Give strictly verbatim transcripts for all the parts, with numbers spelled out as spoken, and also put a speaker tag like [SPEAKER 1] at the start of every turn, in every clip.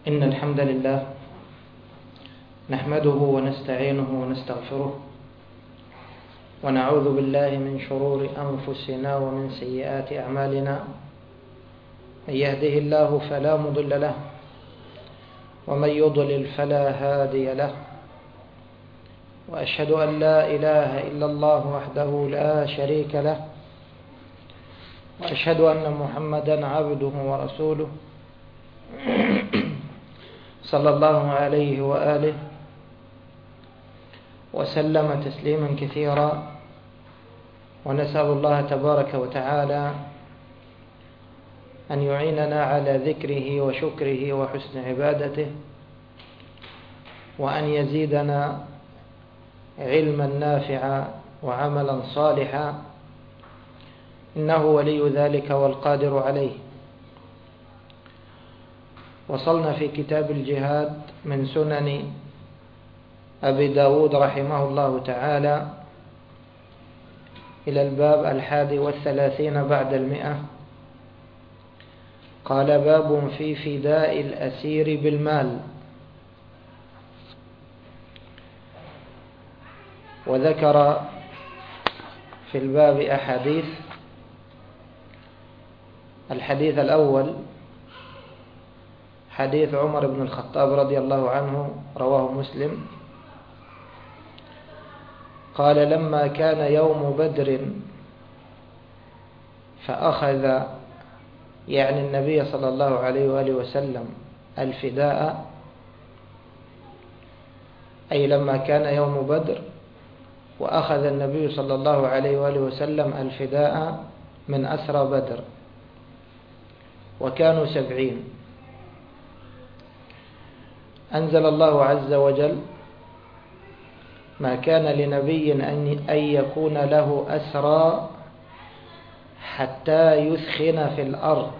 [SPEAKER 1] إن الحمد لله نحمده ونستعينه ونستغفره ونعوذ بالله من شرور أنفسنا ومن سيئات أعمالنا. من يهده الله فلا مضل له ومن يضلل فلا هادي له، وأشهد أن لا إله إلا الله وحده لا شريك له، وأشهد أن محمدا عبده ورسوله صلى الله عليه وآله وسلم تسليما كثيرا. ونسأل الله تبارك وتعالى أن يعيننا على ذكره وشكره وحسن عبادته، وأن يزيدنا علما نافعا وعملا صالحا، إنه ولي ذلك والقادر عليه. وصلنا في كتاب الجهاد من سنن أبي داود رحمه الله تعالى إلى الباب الحادي والثلاثين بعد المئة. قال: باب في فداء الأسير بالمال. وذكر في الباب أحاديث. الحديث الأول حديث عمر بن الخطاب رضي الله عنه، رواه مسلم، قال: لما كان يوم بدر فأخذ، يعني النبي صلى الله عليه وآله وسلم، الفداء، أي لما كان يوم بدر وأخذ النبي صلى الله عليه وآله وسلم الفداء من أسرى بدر، وكانوا سبعين. أنزل الله عز وجل: ما كان لنبي أن يكون له أسرى حتى يثخن في الأرض.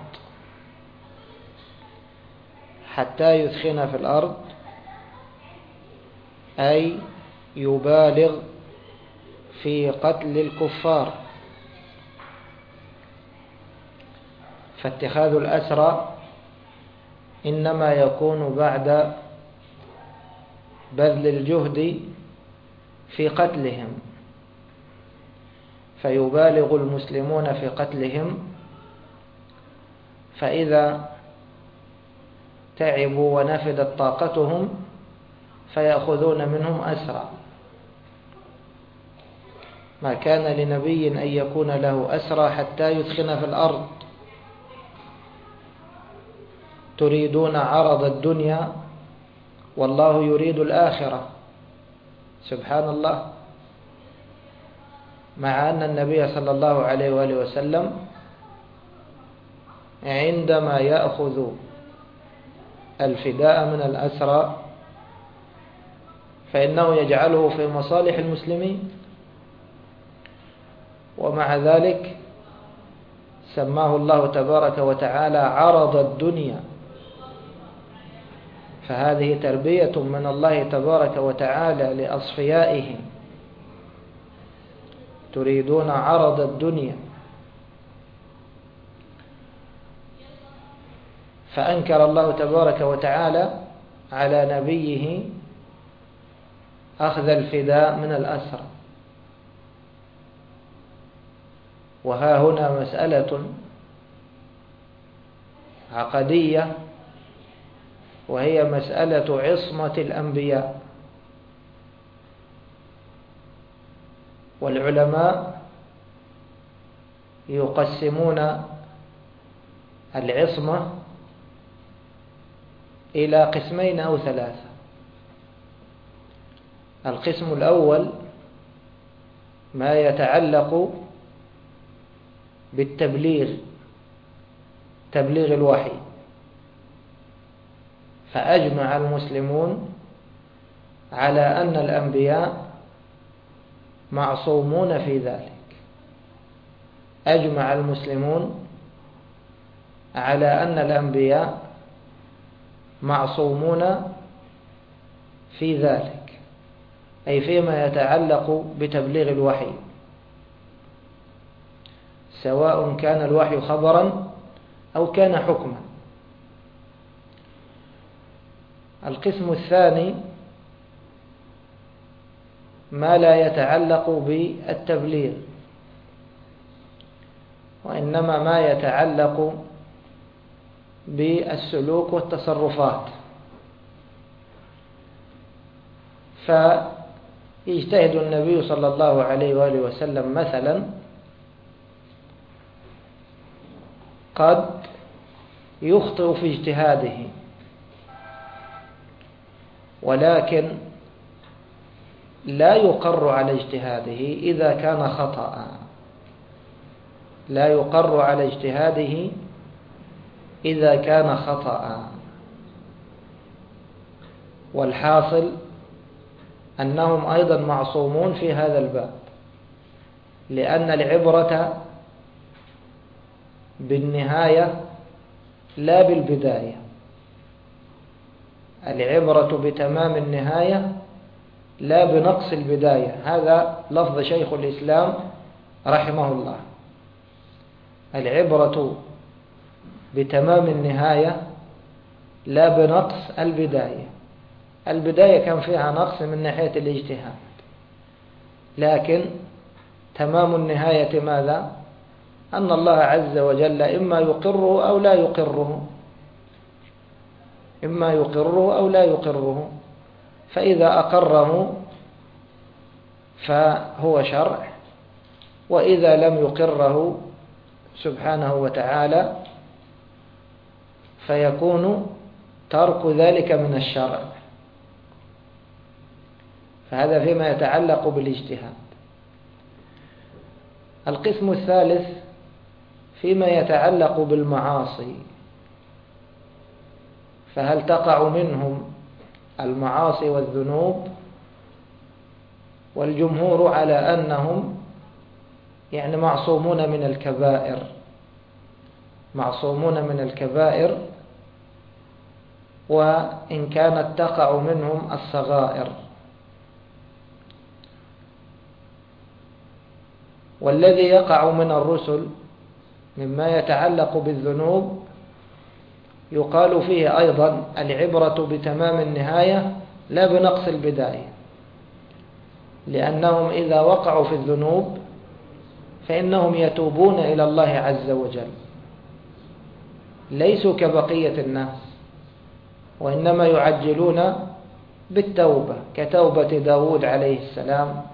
[SPEAKER 1] حتى يثخن في الأرض أي يبالغ في قتل الكفار. فاتخاذ الأسرى إنما يكون بعد بذل الجهد في قتلهم، فيبالغ المسلمون في قتلهم، فإذا تعبوا ونفدت طاقتهم فيأخذون منهم أسرى. ما كان لنبي أن يكون له أسرى حتى يثخن في الأرض. تريدون عرض الدنيا والله يريد الآخرة. سبحان الله. مع أن النبي صلى الله عليه وآله وسلم عندما يأخذ الفداء من الأسرى فإنه يجعله في مصالح المسلمين، ومع ذلك سماه الله تبارك وتعالى عرض الدنيا. فهذه تربية من الله تبارك وتعالى لأصفيائه. تريدون عرض الدنيا. فأنكر الله تبارك وتعالى على نبيه أخذ الفداء من الأسرى. وها هنا مسألة عقدية، وهي مسألة عصمة الأنبياء. والعلماء يقسمون العصمة إلى قسمين أو ثلاثة. القسم الأول ما يتعلق بالتبليغ، تبليغ الوحي، فأجمع المسلمون على أن الأنبياء معصومون في ذلك. أجمع المسلمون على أن الأنبياء معصومون في ذلك، أي فيما يتعلق بتبليغ الوحي، سواء كان الوحي خبرا أو كان حكما. القسم الثاني ما لا يتعلق بالتبليغ، وإنما ما يتعلق بالسلوك والتصرفات. فيجتهد النبي صلى الله عليه وآله وسلم مثلا قد يخطئ في اجتهاده، ولكن لا يقر على اجتهاده إذا كان خطأ، لا يقر على اجتهاده إذا كان خطأ. والحاصل أنهم أيضا معصومون في هذا الباب، لأن العبرة بالنهاية لا بالبداية، العبرة بتمام النهاية لا بنقص البداية. هذا لفظ شيخ الإسلام رحمه الله، العبرة بتمام النهاية لا بنقص البداية. البداية كان فيها نقص من ناحية الاجتهاد، لكن تمام النهاية ماذا؟ أن الله عز وجل إما يقره أو لا يقره، إما يقره أو لا يقره، فإذا أقره فهو شرع، وإذا لم يقره سبحانه وتعالى فيكون ترك ذلك من الشرع. فهذا فيما يتعلق بالاجتهاد. القسم الثالث فيما يتعلق بالمعاصي، فهل تقع منهم المعاصي والذنوب؟ والجمهور على أنهم يعني معصومون من الكبائر، معصومون من الكبائر، وإن كانت تقع منهم الصغائر. والذي يقع من الرسل مما يتعلق بالذنوب يقال فيه أيضا العبرة بتمام النهاية لا بنقص البداية، لأنهم إذا وقعوا في الذنوب فإنهم يتوبون إلى الله عز وجل، ليسوا كبقية الناس، وإنما يعجلون بالتوبة، كتوبة داود عليه السلام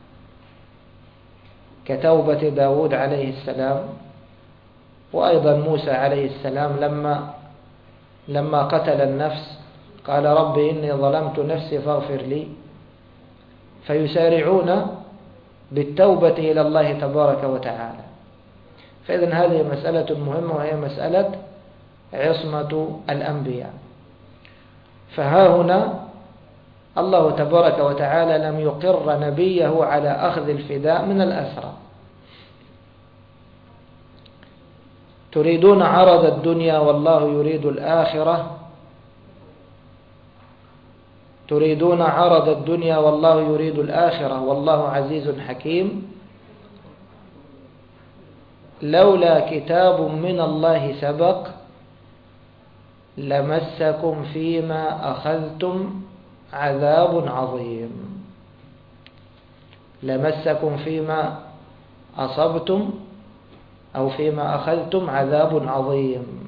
[SPEAKER 1] كتوبة داود عليه السلام وأيضا موسى عليه السلام لما لما قتل النفس قال رب إني ظلمت نفسي فاغفر لي، فيسارعون بالتوبة إلى الله تبارك وتعالى. فإذن هذه مسألة مهمة، وهي مسألة عصمة الأنبياء. فها هنا الله تبارك وتعالى لم يقر نبيه على أخذ الفداء من الأسرى. تريدون عرض الدنيا والله يريد الآخرة، تريدون عرض الدنيا والله يريد الآخرة والله عزيز حكيم. لولا كتاب من الله سبق لمسكم فيما أخذتم عذاب عظيم، لمسكم فيما أصبتم أو فيما أخذتم عذاب عظيم.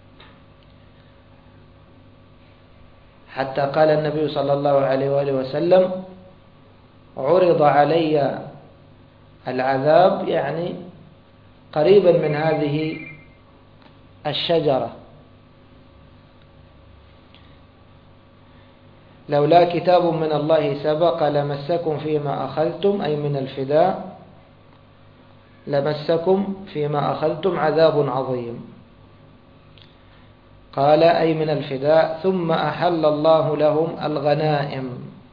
[SPEAKER 1] حتى قال النبي صلى الله عليه وآله وسلم عرض علي العذاب، يعني قريبا من هذه الشجرة. لولا كتاب من الله سبق لمسكم فيما أخذتم، أي من الفداء، لمسكم فيما أخذتم عذاب عظيم. قال أي من الفداء. ثم أحل الله لهم الغنائم،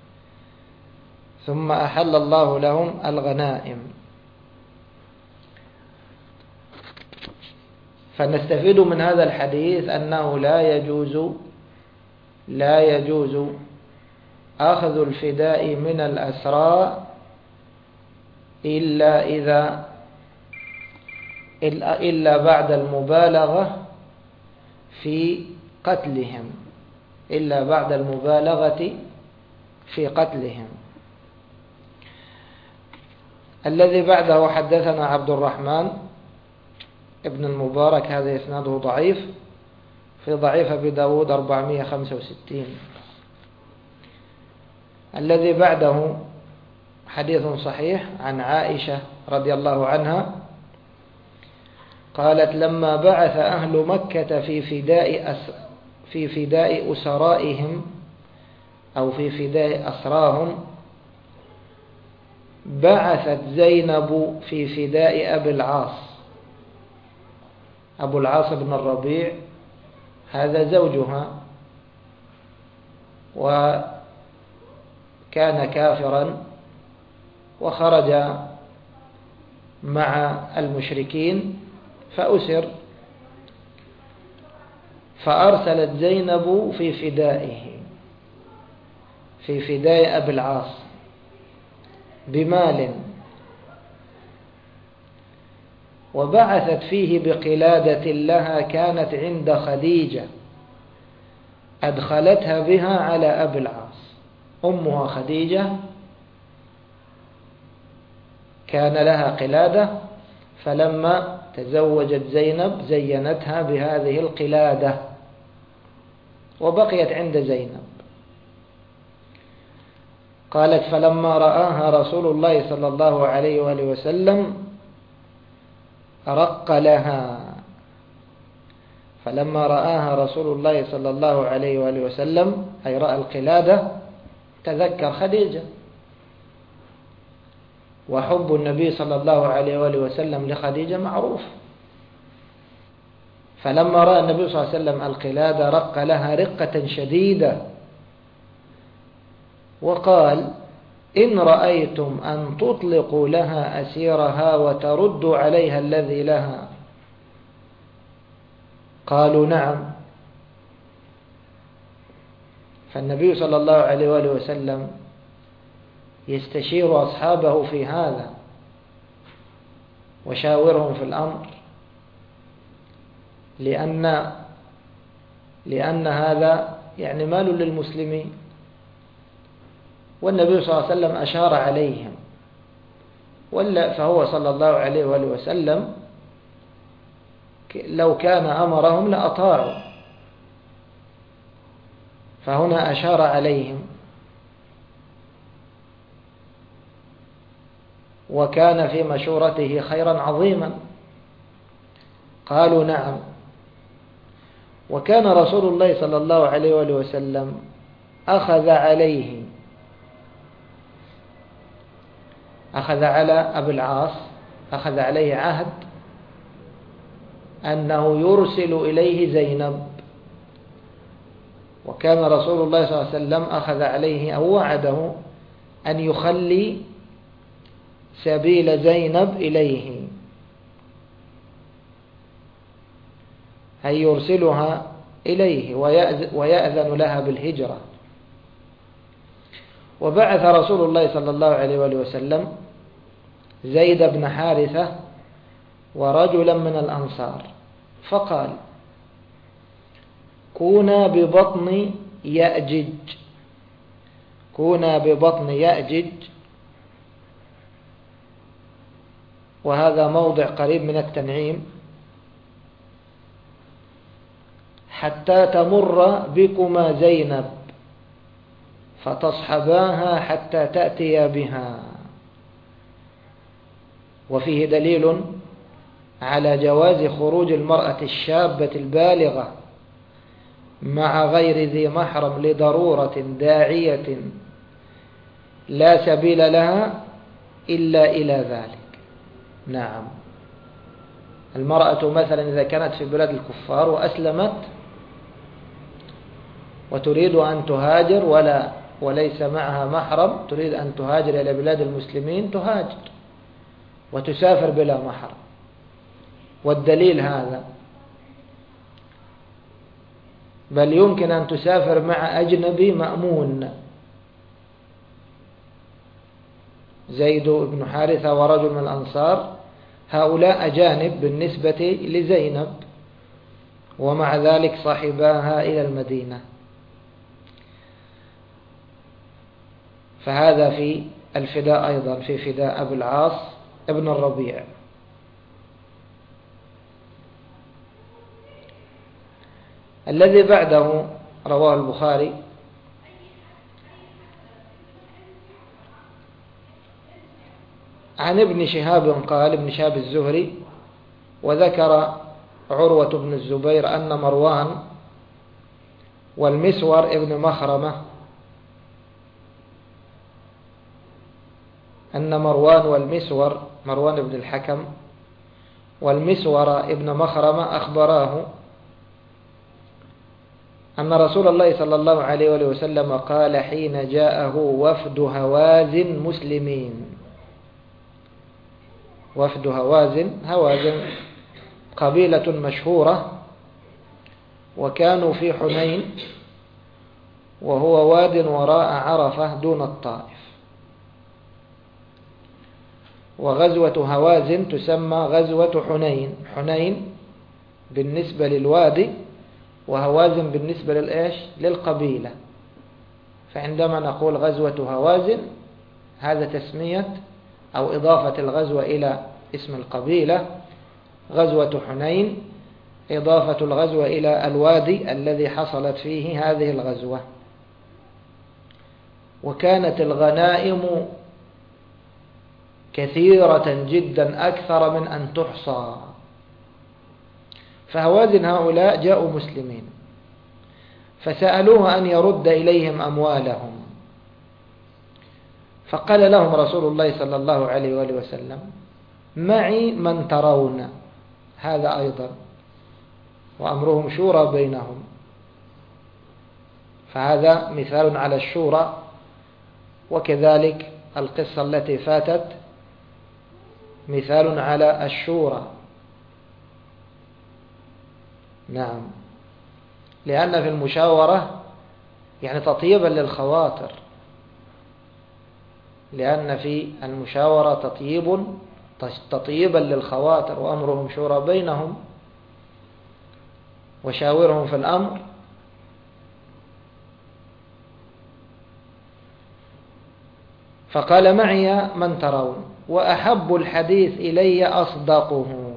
[SPEAKER 1] ثم أحل الله لهم الغنائم. فنستفيد من هذا الحديث أنه لا يجوز لا يجوز أخذ الفداء من الأسرى إلا إذا إلا بعد المبالغة في قتلهم، إلا بعد المبالغة في قتلهم. الذي بعده حدثنا عبد الرحمن ابن المبارك، هذا إسناده ضعيف، في ضعيف أبي داود أربعمائة وخمسة وستين. الذي بعده حديث صحيح عن عائشة رضي الله عنها قالت: لما بعث أهل مكة في فداء أس في فداء أسرائهم أو في فداء أسراهم، بعثت زينب في فداء أبي العاص. أبو العاص بن الربيع هذا زوجها، وكان كافرا وخرج مع المشركين فأسر، فأرسلت زينب في فدائه في فداء أبي العاص بمال، وبعثت فيه بقلادة لها كانت عند خديجة أدخلتها بها على أبي العاص. أمها خديجة كان لها قلادة، فلما تزوجت زينب زينتها بهذه القلادة وبقيت عند زينب. قالت: فلما رآها رسول الله صلى الله عليه وآله وسلم رق لها. فلما رآها رسول الله صلى الله عليه وآله وسلم، أي رأى القلادة، تذكر خديجة، وحب النبي صلى الله عليه وآله وسلم لخديجة معروف. فلما رأى النبي صلى الله عليه وسلم القلادة رق لها رقة شديدة، وقال: إن رأيتم أن تطلقوا لها أسيرها وتردوا عليها الذي لها. قالوا: نعم. فالنبي صلى الله عليه وآله وسلم يستشير أصحابه في هذا وشاورهم في الأمر، لأن لأن هذا يعني مال للمسلمين، والنبي صلى الله عليه وسلم أشار عليهم، ولا فهو صلى الله عليه وآله وسلم لو كان أمرهم لأطاعوا، فهنا أشار عليهم، وكان في مشورته خيرا عظيما. قالوا: نعم. وكان رسول الله صلى الله عليه وآله وسلم أخذ عليه أخذ على أبي العاص أخذ عليه عهد أنه يرسل إليه زينب، وكان رسول الله صلى الله عليه وسلم أخذ عليه أو وعده أن يخلي سبيل زينب إليه، أي يرسلها إليه ويأذن لها بالهجرة. وبعث رسول الله صلى الله عليه وآله وسلم زيد بن حارثة ورجلا من الأنصار، فقال: كونا ببطن يأجج كونا ببطن يأجج وهذا موضع قريب من التنعيم، حتى تمر بكما زينب فتصحباها حتى تأتي بها. وفيه دليل على جواز خروج المرأة الشابة البالغة مع غير ذي محرم لضرورة داعية لا سبيل لها إلا إلى ذلك. نعم، المرأة مثلا إذا كانت في بلاد الكفار وأسلمت وتريد أن تهاجر ولا وليس معها محرم، تريد أن تهاجر إلى بلاد المسلمين، تهاجر وتسافر بلا محرم. والدليل هذا، بل يمكن أن تسافر مع أجنبي مأمون. زيد بن حارثة ورجل من الأنصار هؤلاء أجانب بالنسبة لزينب، ومع ذلك صاحباها إلى المدينة. فهذا في الفداء أيضا، في فداء أبي العاص ابن الربيع. الذي بعده رواه البخاري عن ابن شهاب قال، ابن شهاب الزهري، وذكر عروة بن الزبير أن مروان والمسور ابن مخرمة أن مروان والمسور مروان بن الحكم والمسور ابن مخرمة أخبراه أن رسول الله صلى الله عليه وآله وسلم قال حين جاءه وفد هوازن مسلمين. وفد هوازن، هوازن قبيلة مشهورة، وكانوا في حنين، وهو واد وراء عرفة دون الطائف. وغزوة هوازن تسمى غزوة حنين، حنين بالنسبة للوادي، وهوازن بالنسبة للإيش؟ للقبيلة. فعندما نقول غزوة هوازن هذا تسمية أو إضافة الغزوة إلى اسم القبيلة. غزوة حنين إضافة الغزوة إلى الوادي الذي حصلت فيه هذه الغزوة. وكانت الغنائم كثيرة جدا أكثر من أن تحصى. فهوازن هؤلاء جاءوا مسلمين، فسألوه أن يرد إليهم أموالهم، فقال لهم رسول الله صلى الله عليه وآله وسلم معي من ترون. هذا أيضا وأمرهم شورى بينهم، فهذا مثال على الشورى. وكذلك القصة التي فاتت مثال على الشورى. نعم، لأن في المشاورة يعني تطيبا للخواطر، لأن في المشاورة تطيب تطيبا للخواطر، وأمرهم شورى بينهم، وشاورهم في الأمر. فقال معي من ترون، وأحب الحديث إلي أصدقه.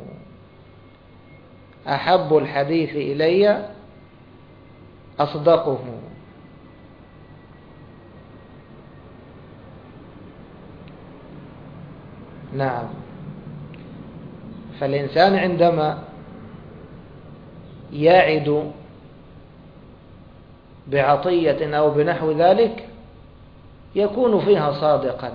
[SPEAKER 1] أحب الحديث إلي أصدقه. نعم، فالإنسان عندما يعد بعطية أو بنحو ذلك يكون فيها صادقا.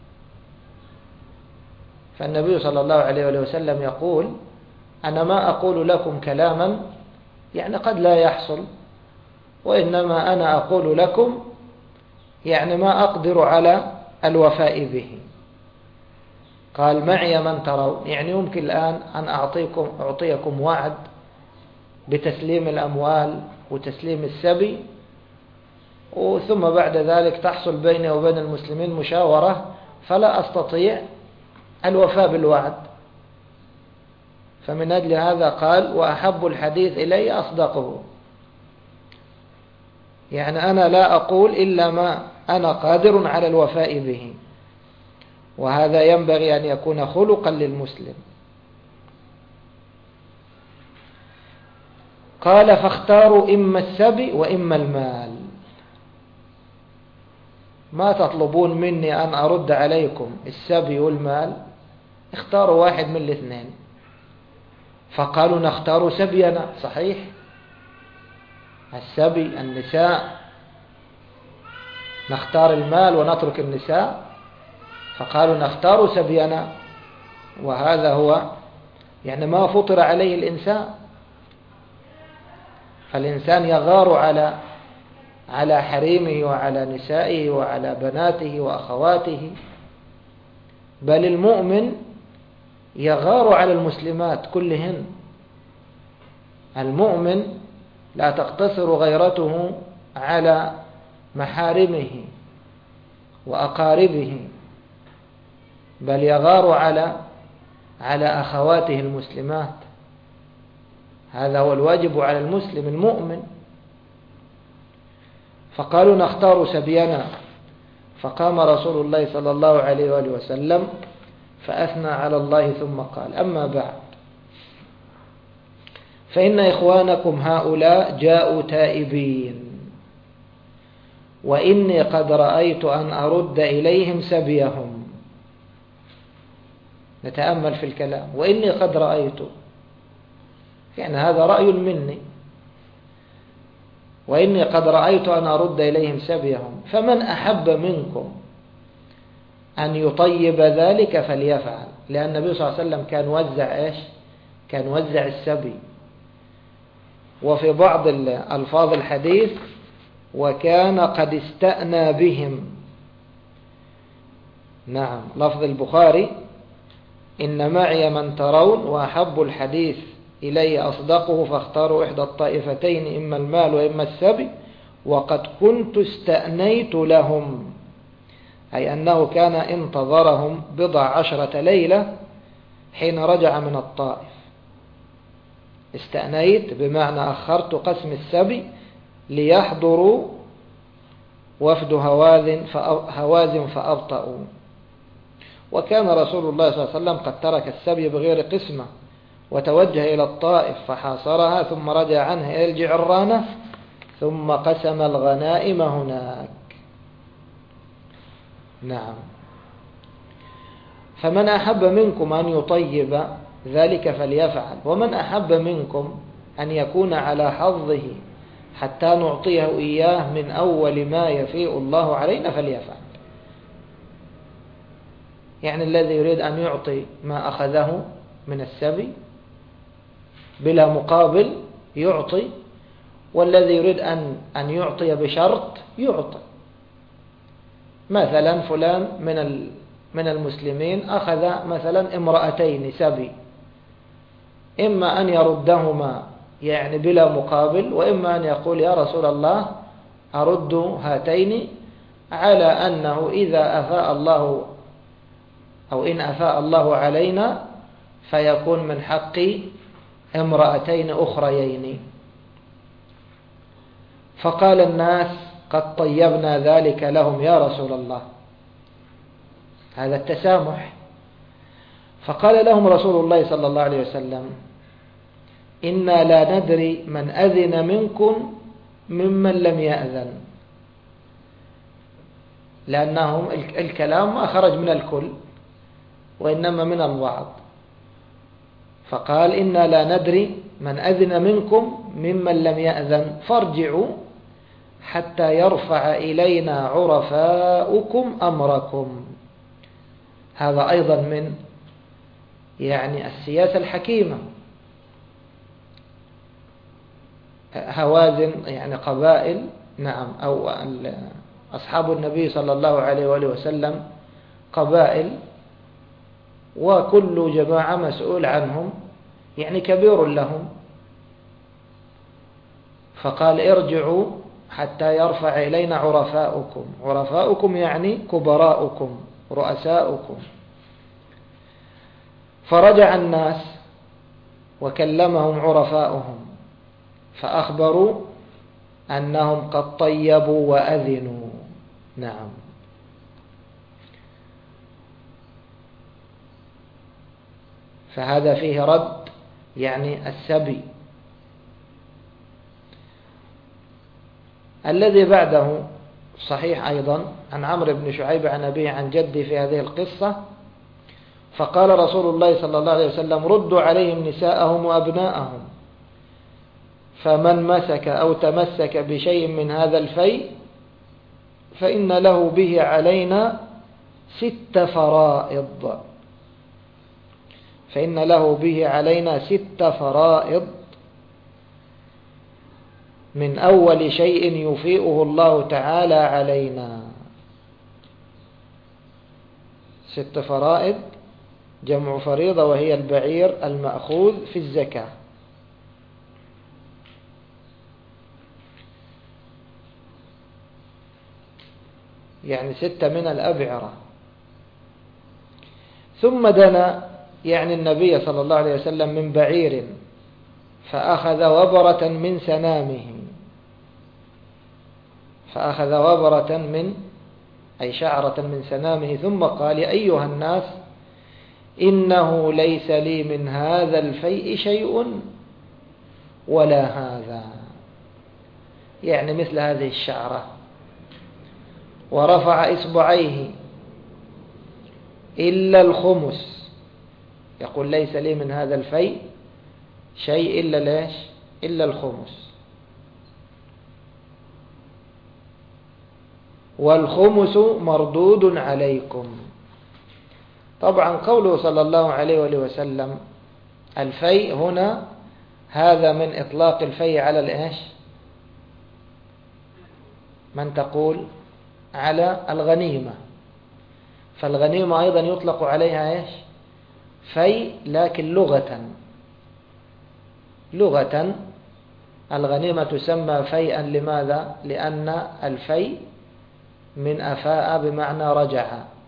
[SPEAKER 1] فالنبي صلى الله عليه وسلم يقول أنا ما أقول لكم كلاما يعني قد لا يحصل، وإنما أنا أقول لكم يعني ما أقدر على الوفاء به. قال معي من ترون، يعني يمكن الآن أن أعطيكم أعطيكم وعد بتسليم الأموال وتسليم السبي، ثم بعد ذلك تحصل بيني وبين المسلمين مشاورة فلا أستطيع الوفاء بالوعد. فمن أجل هذا قال وأحب الحديث إلي أصدقه، يعني أنا لا أقول إلا ما أنا قادر على الوفاء به، وهذا ينبغي أن يكون خلقا للمسلم. قال فاختاروا إما السبي وإما المال. ما تطلبون مني أن أرد عليكم السبي والمال، اختاروا واحد من الاثنين. فقالوا نختار سبينا. صحيح، السبي النساء، نختار المال ونترك النساء. فقالوا نختار سبينا، وهذا هو يعني ما فطر عليه الإنسان. فالإنسان يغار على على حريمه وعلى نسائه وعلى بناته وأخواته، بل المؤمن يغار على المسلمات كلهن. المؤمن لا تقتصر غيرته على محارمه وأقاربه، بل يغار على على أخواته المسلمات. هذا هو الواجب على المسلم المؤمن. فقالوا نختار سبينا. فقام رسول الله صلى الله عليه وآله وسلم فأثنى على الله ثم قال: أما بعد، فإن إخوانكم هؤلاء جاءوا تائبين، وإني قد رأيت أن أرد إليهم سبيهم. نتأمل في الكلام، وإني قد رأيت، يعني هذا رأي مني، وإني قد رأيت أن أرد إليهم سبيهم، فمن أحب منكم أن يطيب ذلك فليفعل. لأن النبي صلى الله عليه وسلم كان وزع إيش؟ كان وزع السبي. وفي بعض الألفاظ الحديث: وكان قد استأنى بهم. نعم، لفظ البخاري: إن معي من ترون وأحب الحديث إلي أصدقه فاختاروا إحدى الطائفتين، إما المال وإما السبي، وقد كنت استأنيت لهم، أي أنه كان انتظرهم بضع عشرة ليلة حين رجع من الطائف. استأنيت بمعنى أخرت قسم السبي ليحضروا وفد هوازن فأبطأوا. وكان رسول الله صلى الله عليه وسلم قد ترك السبي بغير قسمة وتوجه إلى الطائف فحاصرها، ثم رجع عنها إلى الجعرانة، ثم قسم الغنائم هناك. نعم. فمن أحب منكم أن يطيب ذلك فليفعل، ومن أحب منكم أن يكون على حظه حتى نعطيه إياه من أول ما يفيء الله علينا فليفعل. يعني الذي يريد أن يعطي ما أخذه من السبي بلا مقابل يعطي، والذي يريد أن أن يعطي بشرط يعطي. مثلا فلان من من المسلمين أخذ مثلا امرأتين سبي، إما أن يردهما يعني بلا مقابل، وإما أن يقول: يا رسول الله أرد هاتين على أنه إذا أفاء الله أو إن أفاء الله علينا فيكون من حق امرأتين أخريين. فقال الناس: قد طيبنا ذلك لهم يا رسول الله. هذا التسامح. فقال لهم رسول الله صلى الله عليه وسلم: إنا لا ندري من أذن منكم ممن لم يأذن. لأنهم الكلام ما خرج من الكل وإنما من البعض. فقال: إنا لا ندري من أذن منكم ممن لم يأذن، فارجعوا حتى يرفع إلينا عرفاؤكم أمركم. هذا أيضا من يعني السياسة الحكيمة. هوازن يعني قبائل، نعم، أو أصحاب النبي صلى الله عليه وآله وسلم قبائل، وكل جماعة مسؤول عنهم، يعني كبير لهم. فقال: ارجعوا حتى يرفع إلينا عرفاؤكم. عرفاؤكم يعني كبراؤكم رؤساؤكم. فرجع الناس وكلمهم عرفاؤهم فأخبروا أنهم قد طيبوا وأذنوا. نعم. فهذا فيه رد يعني السبي. الذي بعده صحيح أيضا عن عمرو بن شعيب عن أبيه عن جدي في هذه القصة. فقال رسول الله صلى الله عليه وسلم: ردوا عليهم نساءهم وأبناءهم، فمن مسك أو تمسك بشيء من هذا الفيء فإن له به علينا ست فرائض. فإن له به علينا ست فرائض من أول شيء يفيئه الله تعالى علينا. ست فرائض جمع فريضة، وهي البعير المأخوذ في الزكاة. يعني ستة من الأبعرة. ثم دنا يعني النبي صلى الله عليه وسلم من بعير فأخذ وبرة من سنامه، فأخذ وبرة من أي شعرة من سنامه، ثم قال: يا أيها الناس إنه ليس لي من هذا الفيء شيء ولا هذا، يعني مثل هذه الشعرة. ورفع إصبعيه: إلا الخمس، يقول ليس لي من هذا الفيء شيء إلا ليش؟ إلا الخمس. والخمس مردود عليكم. طبعا قوله صلى الله عليه وآله وسلم الفيء هنا، هذا من إطلاق الفيء على الإيش؟ من تقول؟ على الغنيمة. فالغنيمة أيضا يطلق عليها إيش؟ فيء، لكن لغة لغة الغنيمة تسمى فيئا. لماذا؟ لأن الفيء من أفاء بمعنى رجع،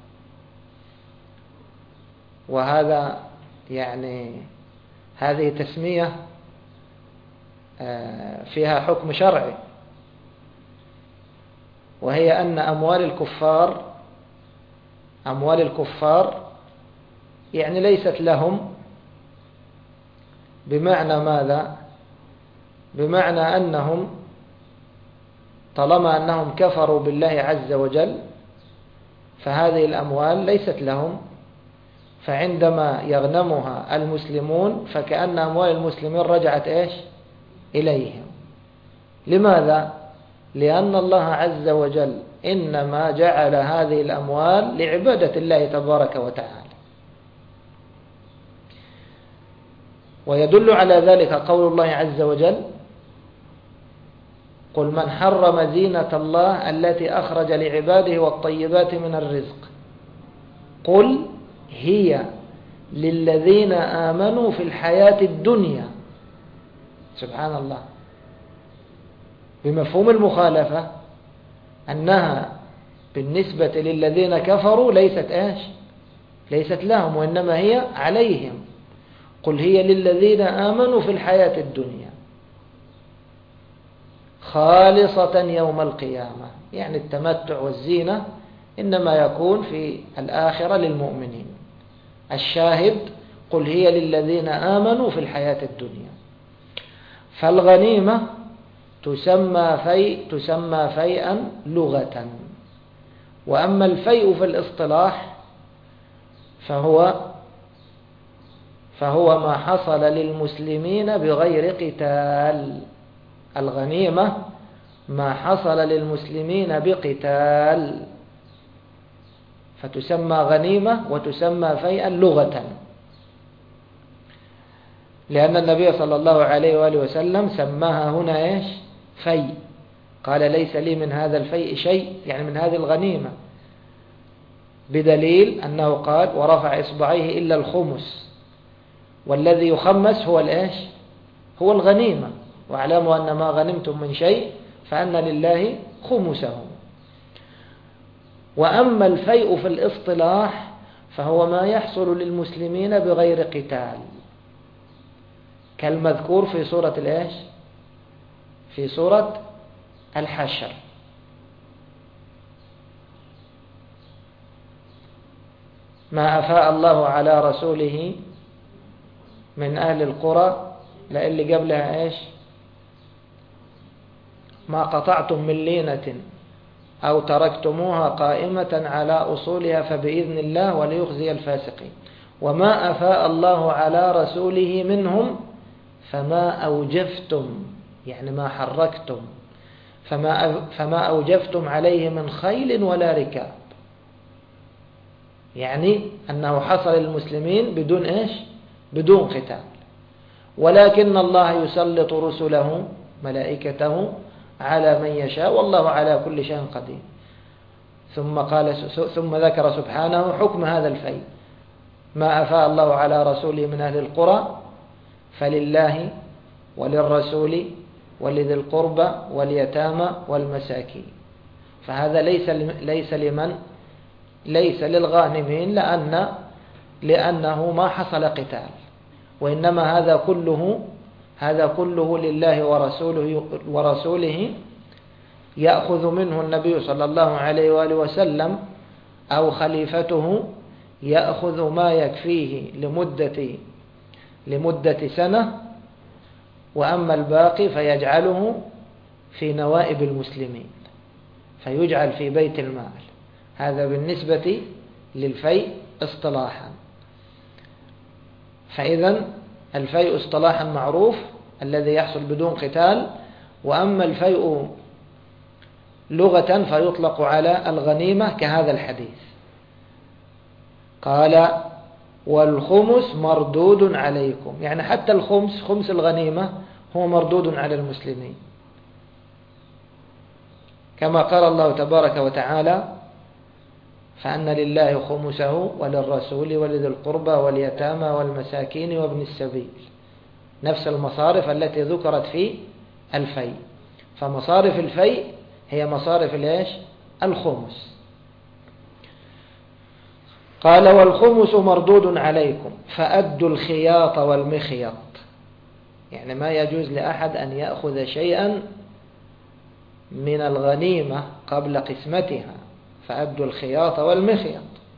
[SPEAKER 1] وهذا يعني هذه تسمية فيها حكم شرعي، وهي أن أموال الكفار أموال الكفار يعني ليست لهم، بمعنى ماذا؟ بمعنى أنهم طالما أنهم كفروا بالله عز وجل فهذه الأموال ليست لهم، فعندما يغنمها المسلمون فكأن أموال المسلمين رجعت إيش؟ إليهم. لماذا؟ لأن الله عز وجل إنما جعل هذه الأموال لعبادة الله تبارك وتعالى. ويدل على ذلك قول الله عز وجل: قل من حرم زينة الله التي أخرج لعباده والطيبات من الرزق قل هي للذين آمنوا في الحياة الدنيا. سبحان الله، بمفهوم المخالفة أنها بالنسبة للذين كفروا ليست إيش؟ ليست لهم، وإنما هي عليهم. قل هي للذين آمنوا في الحياة الدنيا خالصة يوم القيامة، يعني التمتع والزينة إنما يكون في الآخرة للمؤمنين. الشاهد: قل هي للذين آمنوا في الحياة الدنيا. فالغنيمة تسمى فيء تسمى فيئا لغة. وأما الفيء في الاصطلاح فهو فهو ما حصل للمسلمين بغير قتال. الغنيمة ما حصل للمسلمين بقتال، فتسمى غنيمة وتسمى فيئا لغة، لأن النبي صلى الله عليه وآله وسلم سماها هنا إيش؟ فيء. قال: ليس لي من هذا الفيء شيء، يعني من هذه الغنيمة، بدليل أنه قال: ورفع إصبعيه إلا الخمس، والذي يخمس هو الإيش؟ هو الغنيمة. واعلموا أن ما غنمتم من شيء فأن لله خمسه. وأما الفيء في الاصطلاح فهو ما يحصل للمسلمين بغير قتال، كالمذكور في سورة الإيش؟ في سورة الحشر. ما أفاء الله على رسوله من أهل القرى، لا اللي قبلها إيش؟ ما قطعتم من لينة أو تركتموها قائمة على أصولها فبإذن الله وليخزي الفاسقين. وما أفاء الله على رسوله منهم فما أوجفتم، يعني ما حركتم، فما فما أوجفتم عليه من خيل ولا ركاب، يعني أنه حصل للمسلمين بدون إيش؟ بدون قتال. ولكن الله يسلط رسله ملائكته على من يشاء والله على كل شيء قدير. ثم قال ثم ذكر سبحانه حكم هذا الفيء: ما أفاء الله على رسوله من أهل القرى فلله وللرسول ولذي القربى واليتامى والمساكين. فهذا ليس ليس لمن ليس للغانمين، لأن لأنه ما حصل قتال، وإنما هذا كله هذا كله لله ورسوله ورسوله يأخذ منه النبي صلى الله عليه وآله وسلم أو خليفته يأخذ ما يكفيه لمدة لمدة سنة، وأما الباقي فيجعله في نوائب المسلمين، فيجعل في بيت المال. هذا بالنسبة للفيء اصطلاحا. فإذا الفيء اصطلاحا معروف الذي يحصل بدون قتال، وأما الفيء لغة فيطلق على الغنيمة كهذا الحديث. قال والخمس مردود عليكم، يعني حتى الخمس، خمس الغنيمة، هو مردود على المسلمين، كما قال الله تبارك وتعالى فأن لله خمسه وللرسول ولذي القربى واليتامى والمساكين وابن السبيل، نفس المصارف التي ذكرت في الفيء. فمصارف الفيء هي مصارف الإيش؟ الخمس. قال والخمس مردود عليكم فأدوا الخياط والمخيط، يعني ما يجوز لأحد أن يأخذ شيئا من الغنيمة قبل قسمتها، فأدوا الخياط والمخيط.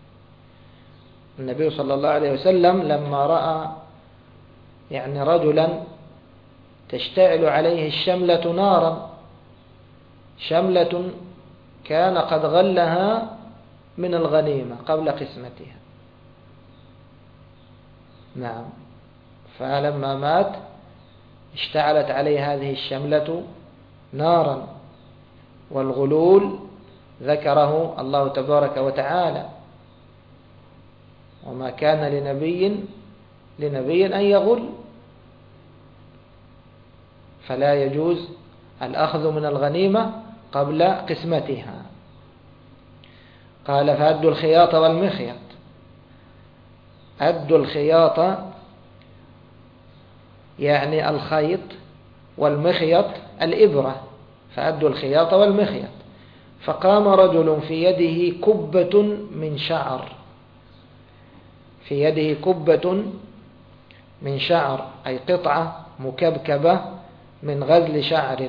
[SPEAKER 1] النبي صلى الله عليه وسلم لما رأى يعني رجلا تشتعل عليه الشملة نارا، شملة كان قد غلها من الغنيمة قبل قسمتها، نعم، فلما مات اشتعلت عليه هذه الشملة نارا، والغلول ذكره الله تبارك وتعالى، وما كان لنبي لنبي أن يغل، فلا يجوز الأخذ من الغنيمة قبل قسمتها. قال فأدوا الخياط والمخيط. أدوا الخياط يعني الخيط، والمخيط الإبرة، فأدوا الخياط والمخيط. فقام رجل في يده كبة من شعر، في يده كبة من شعر أي قطعة مكبكبة من غزل شعر،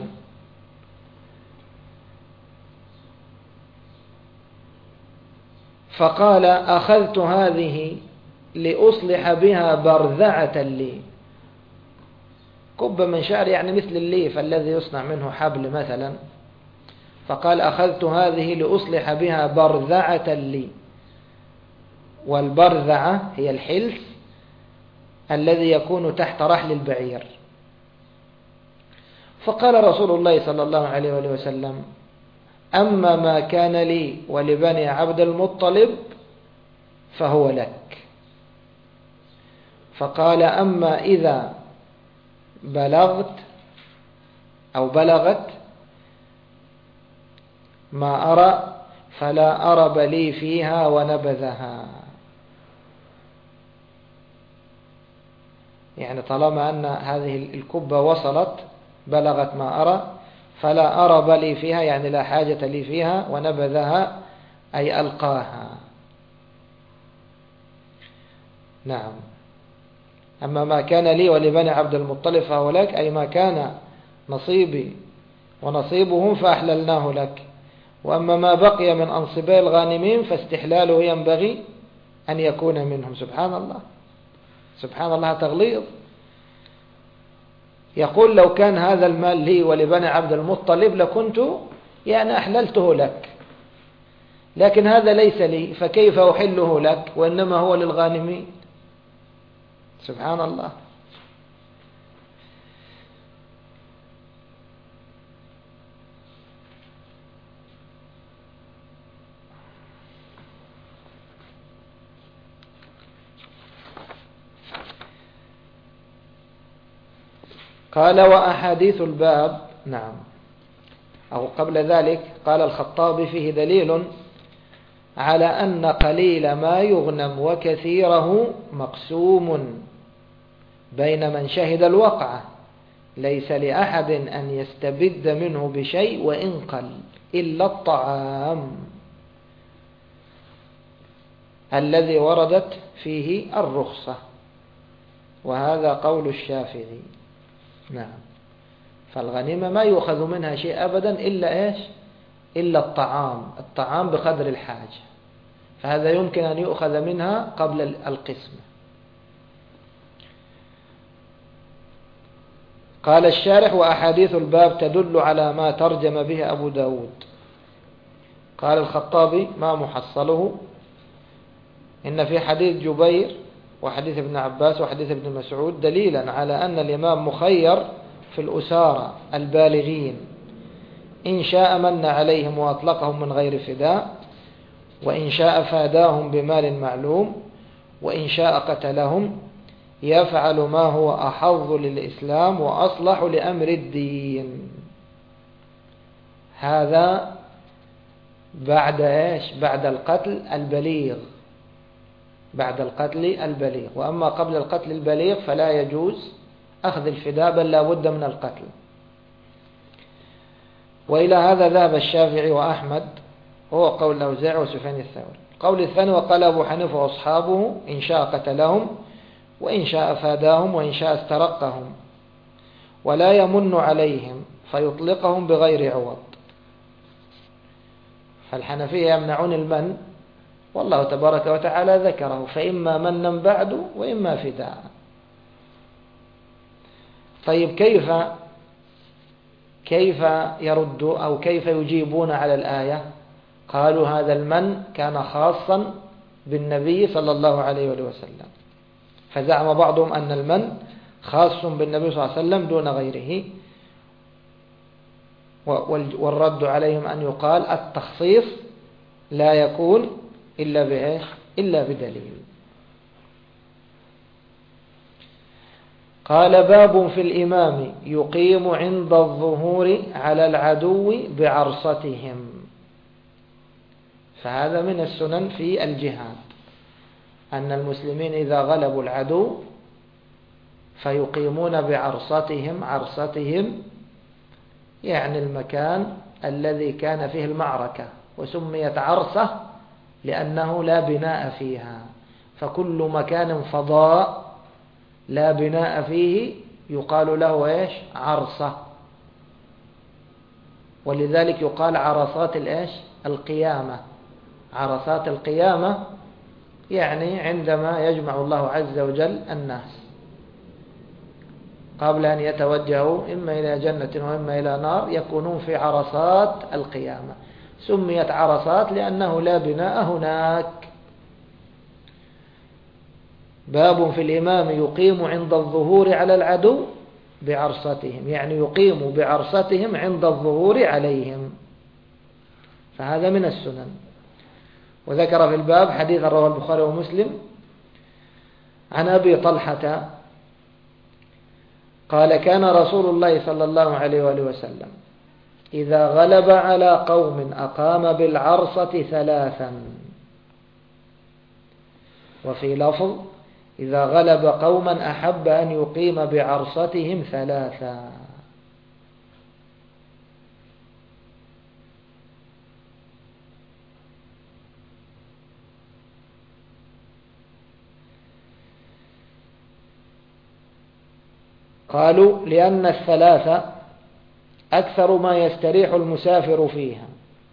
[SPEAKER 1] فقال أخذت هذه لأصلح بها برذعة لي. كبة من شعر يعني مثل الليف الذي يصنع منه حبل مثلا، فقال أخذت هذه لأصلح بها برذعة لي، والبرذعة هي الحلس الذي يكون تحت رحل البعير. فقال رسول الله صلى الله عليه وآله وسلم أما ما كان لي ولبني عبد المطلب فهو لك. فقال أما إذا بلغت أو بلغت ما أرى فلا أرب لي فيها ونبذها، يعني طالما أن هذه الكبة وصلت بلغت ما أرى فلا أرب لي فيها، يعني لا حاجة لي فيها، ونبذها أي ألقاها. نعم. أما ما كان لي ولبني عبد المطلب فهو لك، أي ما كان نصيبي ونصيبهم فأحللناه لك، وأما ما بقي من أنصباء الغانمين فاستحلاله ينبغي أن يكون منهم. سبحان الله، سبحان الله، تغليظ. يقول لو كان هذا المال لي ولبني عبد المطلب لكنت يعني أحللته لك، لكن هذا ليس لي، فكيف أحله لك وإنما هو للغانمين؟ سبحان الله. قال وأحاديث الباب. نعم. أو قبل ذلك قال الخطابي فيه دليل على أن قليل ما يغنم وكثيره مقسوم بين من شهد الوقعة، ليس لأحد أن يستبد منه بشيء وإن قل إلا الطعام الذي وردت فيه الرخصة، وهذا قول الشافعي. نعم. فالغنيمة ما يؤخذ منها شيء أبدا إلا إيش؟ إلا الطعام، الطعام بقدر الحاجة، فهذا يمكن أن يؤخذ منها قبل القسمة. قال الشارح: وأحاديث الباب تدل على ما ترجم به أبو داود. قال الخطابي: ما محصله؟ إن في حديث جبير وحديث ابن عباس وحديث ابن مسعود دليلا على أن الإمام مخير في الأسارى البالغين، إن شاء من عليهم وأطلقهم من غير فداء، وإن شاء فاداهم بمال معلوم، وإن شاء قتلهم، يفعل ما هو أحظ للإسلام وأصلح لأمر الدين. هذا بعد إيش؟ بعد القتل البليغ، بعد القتل البليغ. وأما قبل القتل البليغ فلا يجوز أخذ الفداء، بل لا بد من القتل. وإلى هذا ذهب الشافعي وأحمد، هو قول الأوزاعي وسفيان الثوري. قول الثاني: وقال أبو حنيفة وأصحابه: إن شاء قتلهم، وإن شاء فاداهم، وإن شاء استرقهم، ولا يمن عليهم فيطلقهم بغير عوض. فالحنفية يمنعون المن، والله تبارك وتعالى ذكره: فإما منا بعد وإما فداء. طيب كيف كيف يرد أو كيف يجيبون على الآية؟ قالوا: هذا المن كان خاصا بالنبي صلى الله عليه وسلم، فزعم بعضهم أن المن خاص بالنبي صلى الله عليه وسلم دون غيره، والرد عليهم أن يقال: التخصيص لا يكون إلا بإيش؟ إلا بدليل. قال: باب في الإمام يقيم عند الظهور على العدو بعرصتهم. فهذا من السنن في الجهاد، أن المسلمين إذا غلبوا العدو فيقيمون بعرصتهم، عرصتهم يعني المكان الذي كان فيه المعركة، وسميت عرصة لأنه لا بناء فيها، فكل مكان فضاء لا بناء فيه يقال له إيش؟ عرصة. ولذلك يقال عرصات الإيش؟ القيامة. عرصات القيامة يعني عندما يجمع الله عز وجل الناس قبل أن يتوجهوا إما إلى جنة وإما إلى نار، يكونون في عرصات القيامة. سميت عرصات لأنه لا بناء هناك. باب في الإمام يقيم عند الظهور على العدو بعرصتهم، يعني يقيم بعرصتهم عند الظهور عليهم، فهذا من السنن. وذكر في الباب حديثا رواه البخاري ومسلم عن أبي طلحة قال: كان رسول الله صلى الله عليه وآله وسلم إذا غلب على قوم أقام بالعرصة ثلاثا، وفي لفظ: إذا غلب قوما أحب أن يقيم بعرصتهم ثلاثا. قالوا: لأن الثلاثة أكثر ما يستريح المسافر فيها،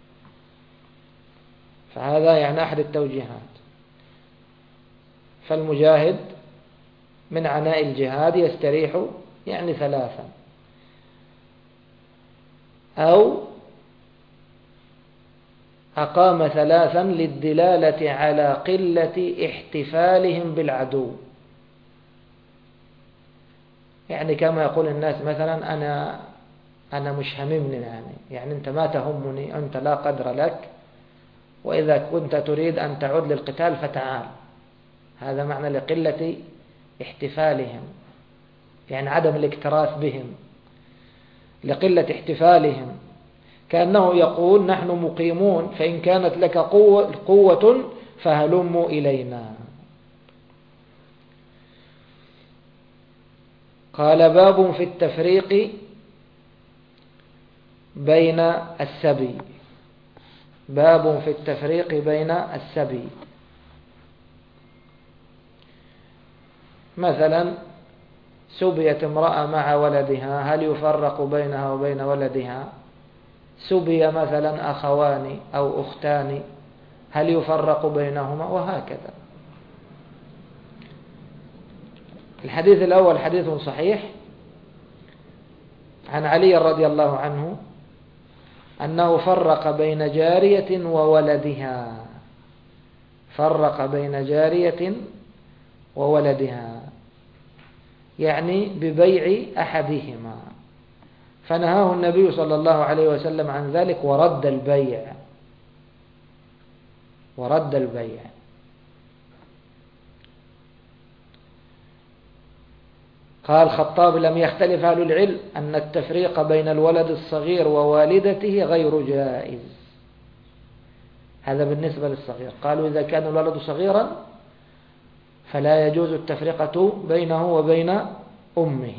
[SPEAKER 1] فهذا يعني أحد التوجيهات. فالمجاهد من عناء الجهاد يستريح يعني ثلاثا، أو أقام ثلاثا للدلالة على قلة احتفالهم بالعدو. يعني كما يقول الناس مثلا: أنا أنا مش هممني، يعني يعني أنت ما تهمني، أنت لا قدر لك، وإذا كنت تريد أن تعود للقتال فتعال. هذا معنى لقلة احتفالهم، يعني عدم الاكتراث بهم، لقلة احتفالهم، كأنه يقول: نحن مقيمون، فإن كانت لك قوة, قوة فهلموا إلينا. قال: باب في التفريق بين السبي. باب في التفريق بين السبي. مثلا سبيت امرأة مع ولدها، هل يفرق بينها وبين ولدها؟ سبي مثلا أخوان أو أختان هل يفرق بينهما؟ وهكذا. الحديث الأول حديث صحيح عن علي رضي الله عنه أنه فرق بين جارية وولدها، فرق بين جارية وولدها يعني ببيع أحدهما، فنهاه النبي صلى الله عليه وسلم عن ذلك ورد البيع، ورد البيع. قال الخطاب لم يختلف أهل العلم أن التفريق بين الولد الصغير ووالدته غير جائز. هذا بالنسبة للصغير، قالوا إذا كان الولد صغيرا فلا يجوز التفرقة بينه وبين أمه،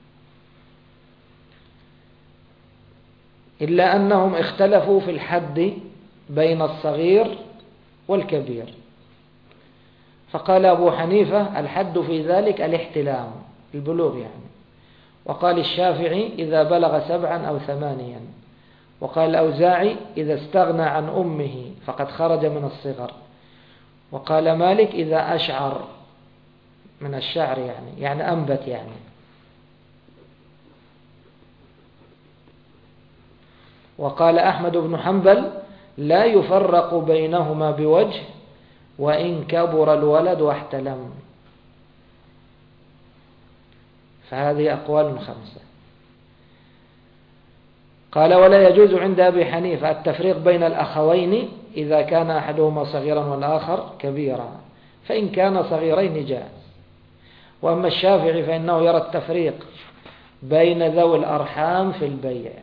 [SPEAKER 1] إلا أنهم اختلفوا في الحد بين الصغير والكبير، فقال أبو حنيفة الحد في ذلك الاحتلام، البلوغ يعني، وقال الشافعي إذا بلغ سبعا أو ثمانيا، وقال الأوزاعي إذا استغنى عن أمه فقد خرج من الصغر، وقال مالك إذا أشعر من الشعر يعني يعني أنبت يعني. وقال أحمد بن حنبل لا يفرق بينهما بوجه وإن كبر الولد واحتلم. فهذه أقوال خمسة. قال ولا يجوز عند أبي حنيفة التفريق بين الأخوين إذا كان أحدهما صغيرا والآخر كبيرا، فإن كان صغيرين جاز. وأما الشافعي فإنه يرى التفريق بين ذوي الأرحام في البيع،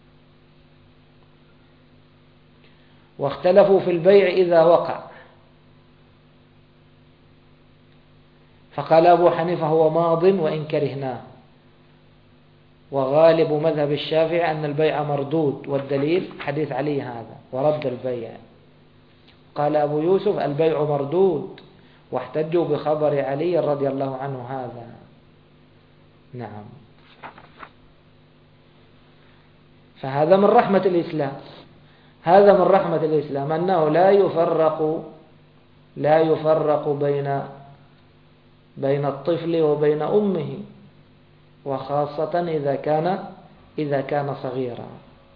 [SPEAKER 1] واختلفوا في البيع إذا وقع، فقال أبو حنيفة هو ماض وإن كرهناه، وغالب مذهب الشافعي أن البيع مردود، والدليل حديث علي هذا ورد البيع. قال أبو يوسف البيع مردود، واحتجوا بخبر علي رضي الله عنه هذا. نعم. فهذا من رحمة الإسلام، هذا من رحمة الإسلام أنه لا يفرق لا يفرق بين بين الطفل وبين أمه، وخاصة إذا كان إذا كان صغيرا.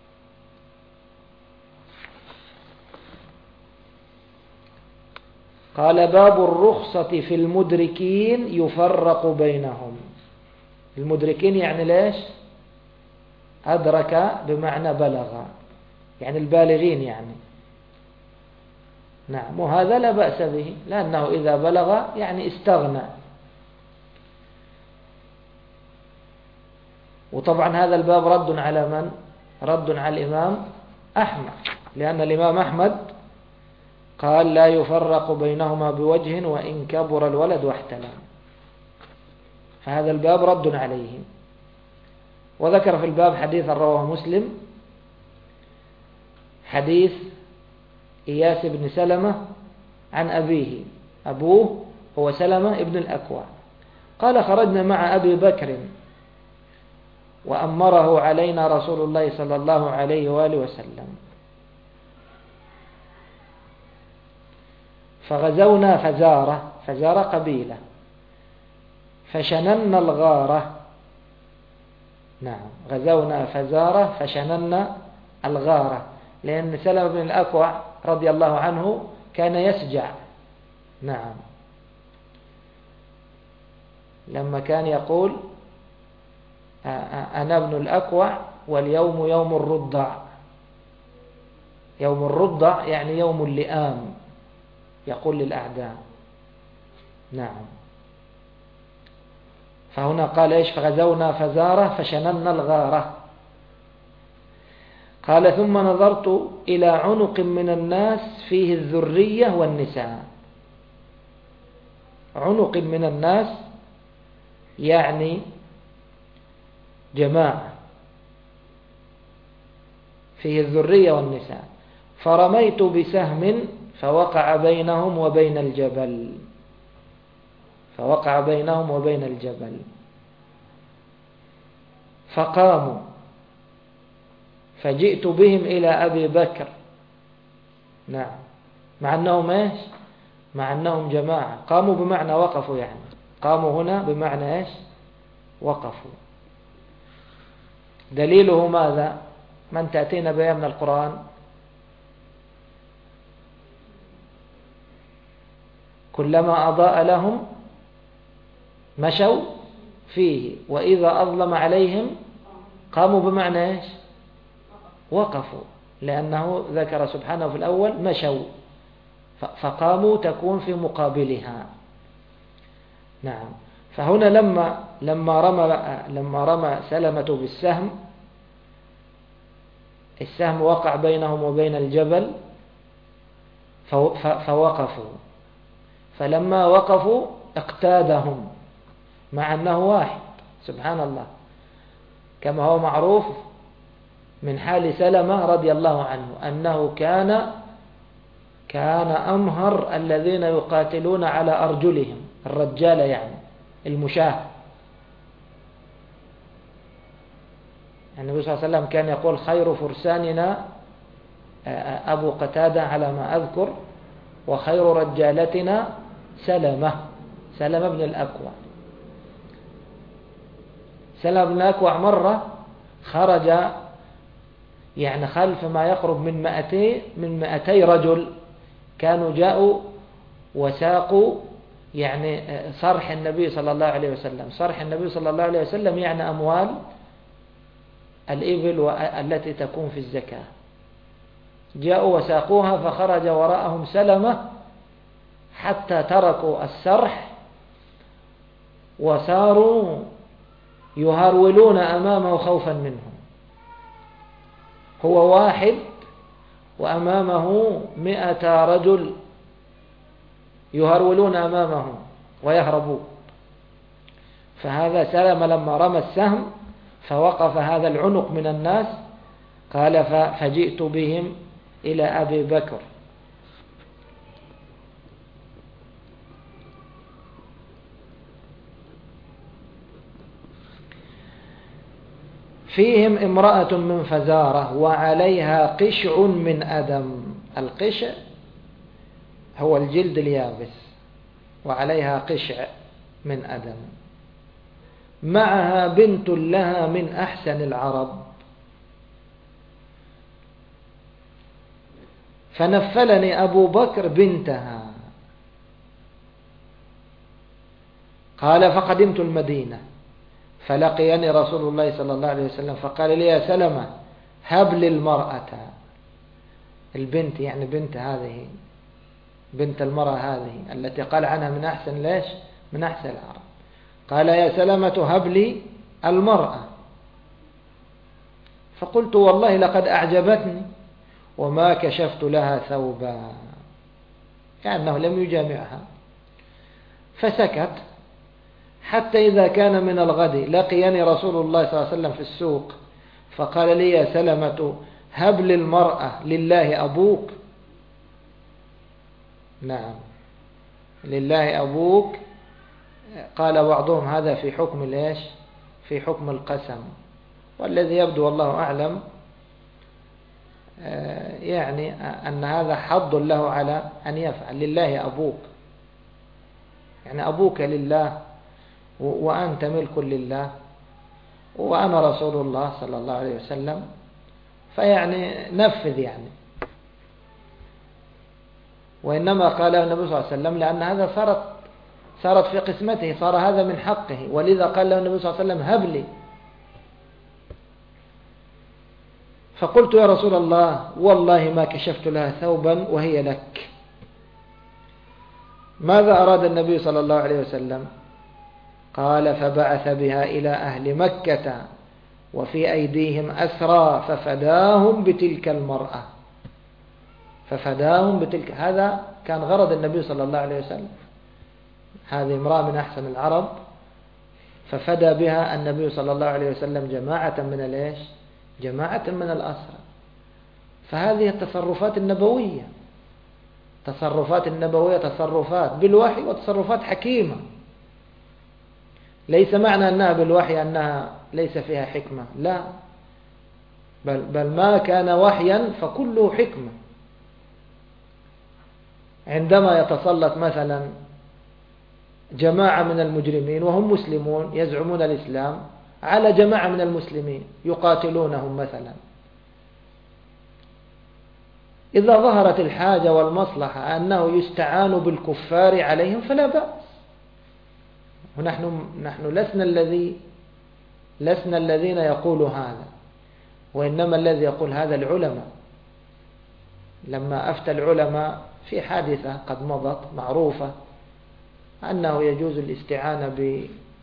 [SPEAKER 1] قال باب الرخصة في المدركين يفرق بينهم. المدركين يعني ليش؟ أدرك بمعنى بلغ، يعني البالغين يعني. نعم، وهذا لا بأس به، لأنه إذا بلغ يعني استغنى. وطبعا هذا الباب رد على من؟ رد على الإمام أحمد، لأن الإمام أحمد قال لا يفرق بينهما بوجه وإن كبر الولد واحتلم، فهذا الباب رد عليه. وذكر في الباب حديثا رواه مسلم، حديث إياس بن سلمة عن أبيه، أبوه هو سلمة ابن الأكوع، قال خرجنا مع أبي بكر وأمره علينا رسول الله صلى الله عليه وآله وسلم، فغزونا فزارة، فزارة قبيلة، فشننا الغارة. نعم، غزونا فزارة فشننا الغارة، لأن سلمة بن الأكوع رضي الله عنه كان يسجع. نعم، لما كان يقول أنا ابن الأكوع واليوم يوم الرضع، يوم الرضع يعني يوم اللئام، يقول للأعداء. نعم، فهنا قال إيش؟ فغزونا فزارة فشننا الغارة. قال ثم نظرت إلى عنق من الناس فيه الذرية والنساء. عنق من الناس يعني جماعة، فيه الذرية والنساء، فرميت بسهم فوقع بينهم وبين الجبل، فوقع بينهم وبين الجبل، فقاموا فجئت بهم إلى أبي بكر. نعم، مع أنهم إيش؟ مع أنهم جماعة، قاموا بمعنى وقفوا، يعني قاموا هنا بمعنى إيش؟ وقفوا. دليله ماذا؟ من تأتينا بها من القرآن؟ كلما أضاء لهم مشوا فيه وإذا أظلم عليهم قاموا بمعنى إيش؟ وقفوا، لأنه ذكر سبحانه في الأول مشوا، فقاموا تكون في مقابلها. نعم. فهنا لما لما رمى لما رمى سلمة بالسهم، السهم وقع بينهم وبين الجبل فوقفوا، فلما وقفوا اقتادهم مع أنه واحد. سبحان الله، كما هو معروف من حال سلمة رضي الله عنه أنه كان كان أمهر الذين يقاتلون على أرجلهم، الرجال يعني المشاة. النبي صلى الله عليه وسلم كان يقول خير فرساننا أبو قتادة على ما أذكر، وخير رجالتنا سلمة سلمة بن الأكوع. سلمة بن الأكوع مرة خرج يعني خلف ما يقرب من مئتي من مئتي رجل، كانوا جاءوا وساقوا يعني صرح النبي صلى الله عليه وسلم. صرح النبي صلى الله عليه وسلم يعني أموال الإبل التي تكون في الزكاة. جاءوا وساقوها، فخرج وراءهم سلمة حتى تركوا السرح وصاروا يهرولون أمامه خوفا منهم. هو واحد وأمامه مئة رجل يهرولون أمامه ويهربون. فهذا سلم لما رمى السهم فوقف هذا العنق من الناس، قال فجئت بهم إلى أبي بكر. فيهم امرأة من فزارة وعليها قشع من أدم. القشع هو الجلد اليابس، وعليها قشع من أدم. معها بنت لها من أحسن العرب، فنفلني أبو بكر بنتها. قال فقدمت المدينة فلقيني رسول الله صلى الله عليه وسلم فقال لي يا سلمة هب لي المرأة. البنت يعني بنت هذه، بنت المرأة هذه التي قال عنها من أحسن ليش من أحسن العرب. قال يا سلمة هب لي المرأة. فقلت والله لقد أعجبتني وما كشفت لها ثوبا، كأنه لم يجامعها. فسكت حتى إذا كان من الغد لقيني رسول الله صلى الله عليه وسلم في السوق فقال لي يا سلمة هب لي المرأة لله أبوك. نعم، لله أبوك. قال بعضهم هذا في حكم ليش في حكم القسم، والذي يبدو والله أعلم يعني أن هذا حظ له على أن يفعل. لله أبوك يعني أبوك لله وأنت ملك لله وأنا رسول الله صلى الله عليه وسلم، فيعني نفذ يعني. وإنما قاله النبي صلى الله عليه وسلم لأن هذا صارت صارت في قسمته، صار هذا من حقه، ولذا قال له النبي صلى الله عليه وسلم هب لي. فقلت يا رسول الله والله ما كشفت لها ثوبا وهي لك. ماذا أراد النبي صلى الله عليه وسلم؟ قال فبعث بها إلى أهل مكة وفي أيديهم أسرى ففداهم بتلك المرأة. ففداهم بتلك، هذا كان غرض النبي صلى الله عليه وسلم. هذه امرأة من أحسن العرب ففدى بها النبي صلى الله عليه وسلم جماعة من الإيش جماعة من الأسرى. فهذه التصرفات النبوية، تصرفات النبوية تصرفات بالوحي وتصرفات حكيمة. ليس معنى أنها بالوحي أنها ليس فيها حكمة، لا، بل, بل ما كان وحيا فكله حكمة. عندما يتسلط مثلا جماعة من المجرمين وهم مسلمون يزعمون الإسلام على جماعة من المسلمين يقاتلونهم مثلا، إذا ظهرت الحاجة والمصلحة أنه يستعان بالكفار عليهم فلا بأس. ونحن نحن لسنا الذي لسنا الذين يقولوا هذا، وإنما الذي يقول هذا العلماء. لما أفتى العلماء في حادثة قد مضت معروفة أنه يجوز الاستعانة ب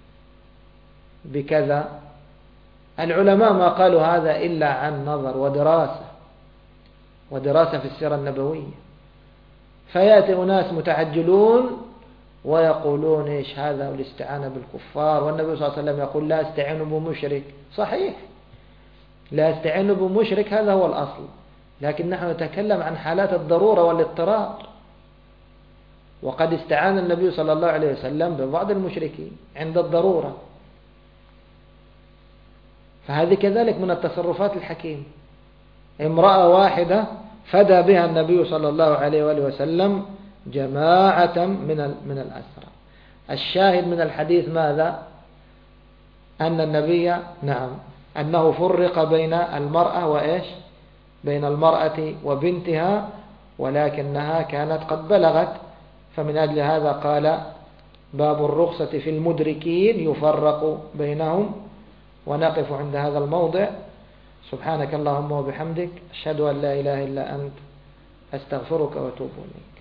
[SPEAKER 1] بكذا، العلماء ما قالوا هذا إلا عن نظر ودراسة ودراسة في السيرة النبوية. فيأتي أناس متعجلون ويقولون إيش هذا والاستعانة بالكفار، والنبي صلى الله عليه وسلم يقول لا استعينوا بمشرك. صحيح، لا استعينوا بمشرك هذا هو الأصل، لكن نحن نتكلم عن حالات الضرورة والاضطرار. وقد استعان النبي صلى الله عليه وسلم ببعض المشركين عند الضرورة، فهذه كذلك من التصرفات الحكيمة. امرأة واحدة فدى بها النبي صلى الله عليه وآله وسلم جماعة من من الأسرى. الشاهد من الحديث ماذا؟ أن النبي نعم أنه فرق بين المرأة وإيش؟ بين المرأة وبنتها، ولكنها كانت قد بلغت، فمن أجل هذا قال باب الرخصة في المدركين يفرق بينهم. ونقف عند هذا الموضع. سبحانك اللهم وبحمدك، أشهد أن لا إله إلا أنت، أستغفرك وأتوب إليك.